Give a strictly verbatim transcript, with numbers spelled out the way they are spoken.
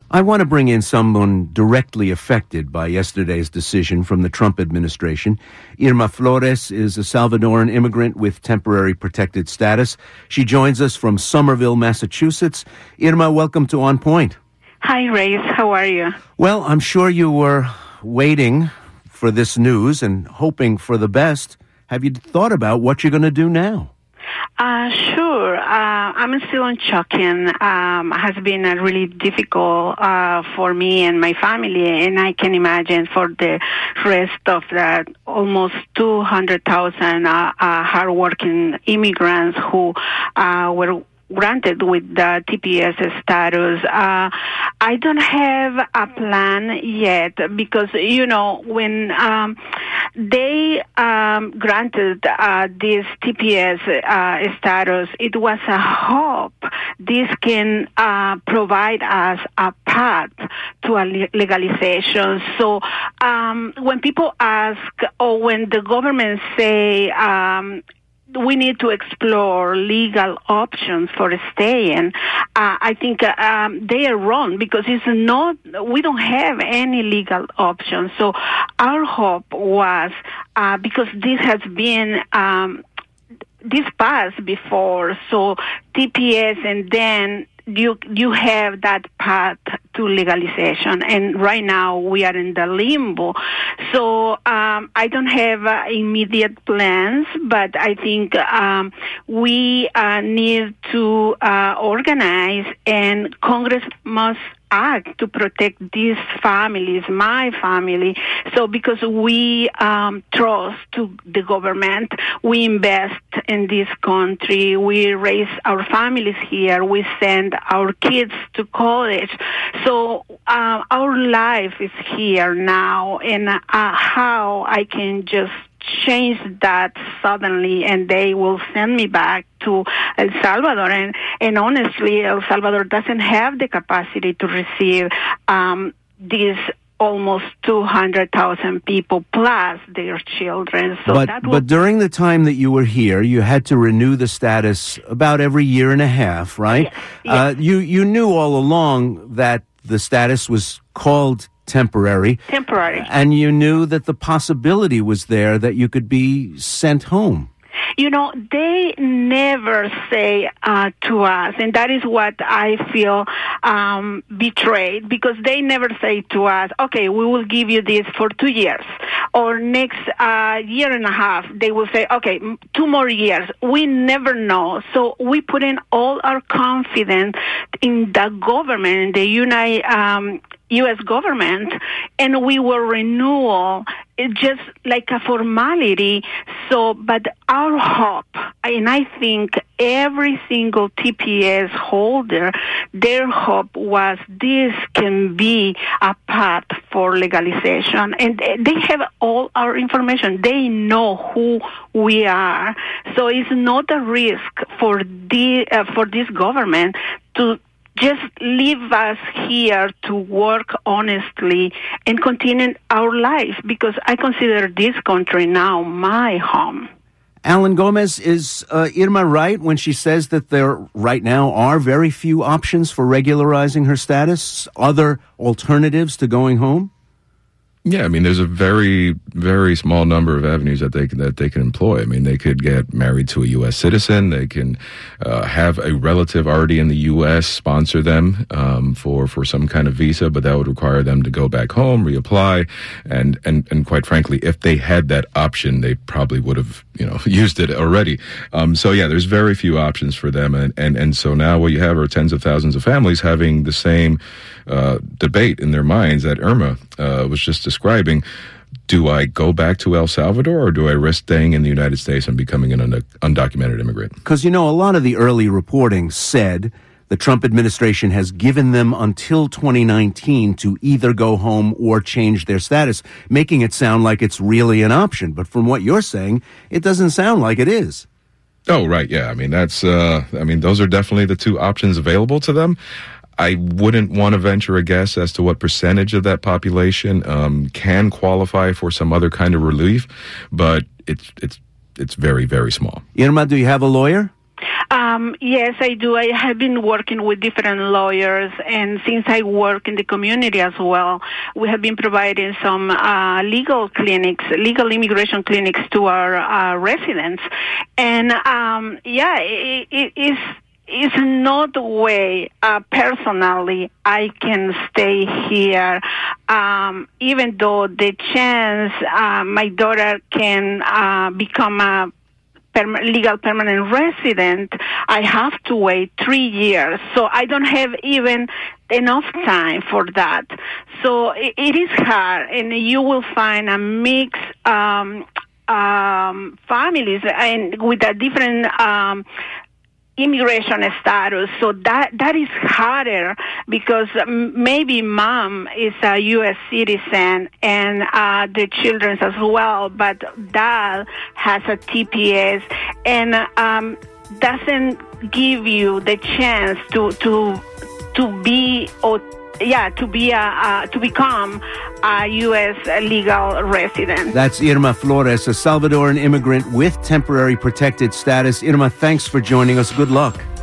I want to bring in someone directly affected by yesterday's decision from the Trump administration. Irma Flores is a Salvadoran immigrant with temporary protected status. She joins us from Somerville, Massachusetts. Irma, welcome to On Point. Hi, Reyes. How are you? Well, I'm sure you were waiting for this news and hoping for the best. Have you thought about what you're going to do now? Uh, sure. Uh, I'm still in shocking. Um, it has been uh, really difficult uh, for me and my family, and I can imagine for the rest of the almost two hundred thousand uh, uh, hardworking immigrants who uh, were granted with the T P S status. Uh, I don't have a plan yet because, you know, when um, they um, granted uh, this T P S uh, status, it was a hope this can uh, provide us a path to a legalization. So um, when people ask, or when the government say, um, we need to explore legal options for staying. Uh, I think uh, um, they are wrong because it's not. We don't have any legal options. So our hope was uh, because this has been. Um, this passed before, so T P S, and then you you have that path to legalization, and right now we are in the limbo. So um, I don't have uh, immediate plans, but I think um, we uh, need to uh, organize, and Congress must act to protect these families, my family. So because we um, trust to the government, we invest in this country, we raise our families here, we send our kids to college. So uh, our life is here now, and uh, how I can just change that suddenly and they will send me back to El Salvador. And, and honestly, El Salvador doesn't have the capacity to receive um, these almost two hundred thousand people plus their children. So but, that will- but during the time that you were here, you had to renew the status about every year and a half, right? Yes. Yes. Uh, you, you knew all along that the status was called temporary. Temporary. And you knew that the possibility was there that you could be sent home. You know, they never say uh, to us, and that is what I feel um, betrayed, because they never say to us, okay, we will give you this for two years, or next uh, year and a half, they will say, okay, two more years. We never know. So we put in all our confidence in the government, the United um, U S government, and we will renew it just like a formality. So, but our hope, and I think every single T P S holder, their hope was this can be a path for legalization. And they have all our information. They know who we are. So it's not a risk for the uh, for this government to just leave us here to work honestly and continue our life, because I consider this country now my home. Alan Gomez, is uh, Irma right when she says that there right now are very few options for regularizing her status, other alternatives to going home? Yeah, I mean, there's a very, very small number of avenues that they can that they can employ. I mean, they could get married to a U S citizen. They can uh, have a relative already in the U S sponsor them um, for for some kind of visa, but that would require them to go back home, reapply, and and and quite frankly, if they had that option, they probably would have you know used it already. Um, so yeah, there's very few options for them, and and and so now what you have are tens of thousands of families having the same uh, debate in their minds that Irma uh, was just describing. Do I go back to El Salvador, or do I risk staying in the United States and becoming an und- undocumented immigrant? Because, you know, a lot of the early reporting said the Trump administration has given them until twenty nineteen to either go home or change their status, making it sound like it's really an option. But from what you're saying, it doesn't sound like it is. Oh, right. Yeah. I mean, that's, uh, I mean, those are definitely the two options available to them. I wouldn't want to venture a guess as to what percentage of that population um, can qualify for some other kind of relief, but it's it's it's very, very small. Irma, do you have a lawyer? Um, yes, I do. I have been working with different lawyers, and since I work in the community as well, we have been providing some uh, legal clinics, legal immigration clinics to our uh, residents. And um, yeah, it, it is. It's not the way, uh, personally, I can stay here, um, even though the chance uh, my daughter can uh, become a perm- legal permanent resident, I have to wait three years. So I don't have even enough time for that. So it, it is hard, and you will find a mix um, um, families and with a different um immigration status, so that that is harder because maybe mom is a U S citizen and uh, the children as well, but dad has a T P S and um, doesn't give you the chance to to to be or yeah to be a uh, to become a U S legal resident. That's Irma Flores, a Salvadoran immigrant with temporary protected status. Irma, thanks for joining us. Good luck.